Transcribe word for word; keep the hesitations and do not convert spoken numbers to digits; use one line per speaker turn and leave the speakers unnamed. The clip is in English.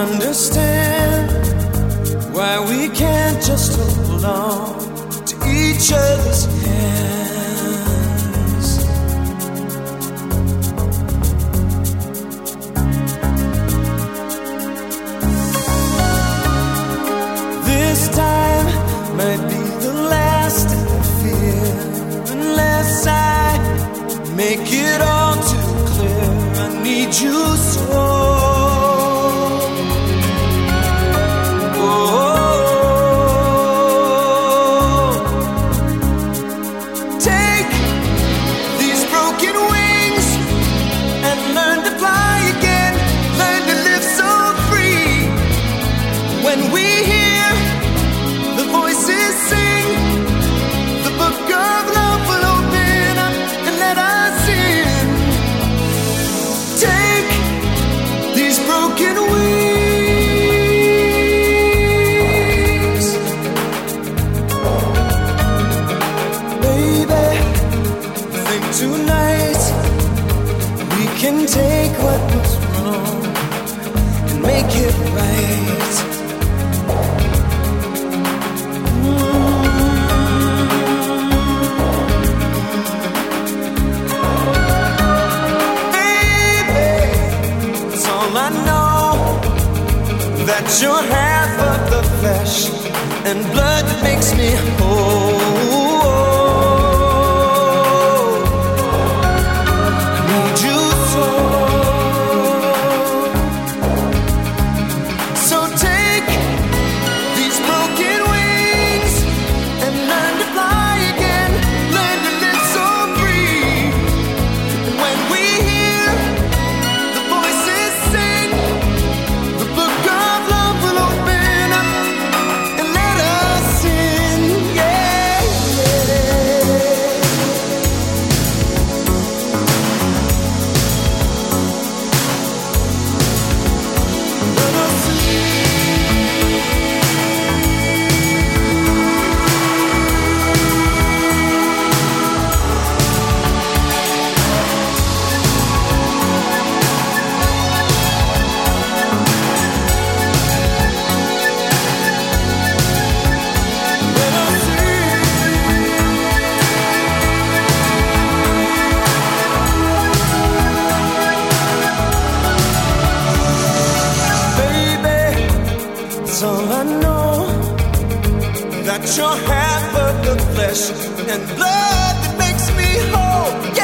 understand why we can't just hold on to each other's hands. This time might be the last I fear, unless I make it all too clear. I need you so. Take what was wrong and make it right. Mm-hmm. Baby, that's all I know, that you're half of the flesh and blood that makes me whole. All I know, that you're half of the flesh and blood that makes me whole. Yeah.